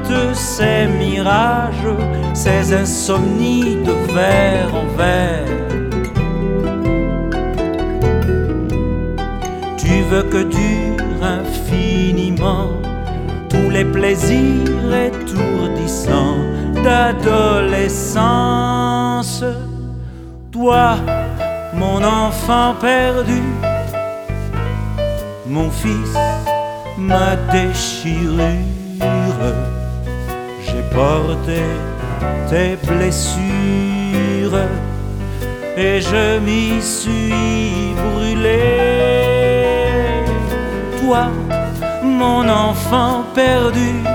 toutes ces mirages, ces insomnies de verre en verre. Tu veux que dure infiniment tous les plaisirs étourdissants d'adolescence. Toi, mon enfant perdu, mon fils, ma déchirure, j'ai porté tes blessures et je m'y suis brûlé. Toi, mon enfant perdu,